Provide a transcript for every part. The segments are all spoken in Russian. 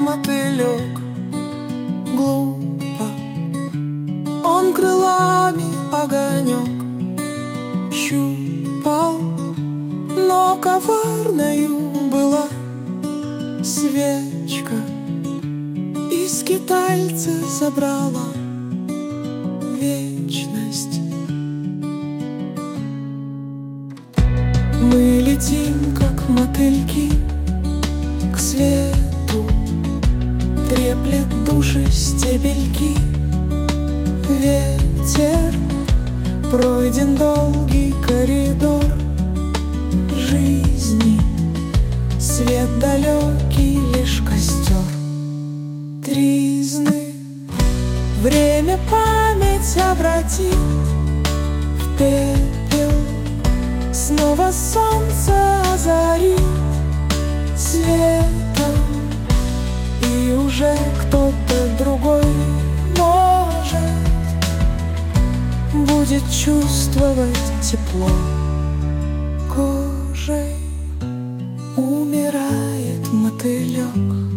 мотылек. Глупо, он крылами огонек щупал, но коварною была свечка. И скитальца забрала вечность. Мы летим, как мотыльки, к свету, треплет души стебельки. Ветер, пройден долгий коридор жизни, свет далекий, лишь костер тризны. Время память обратит в пепел, снова солнце озарит светом, и уже кто-то другой, может, будет чувствовать тепло кожей. Умирает мотылек.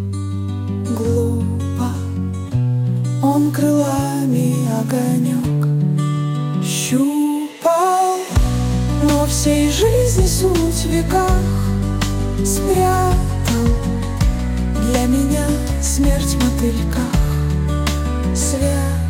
Глупо, он крылами огонек щупал, но всей жизни суть в веках спрятал. Для меня смерть в мотыльках, свет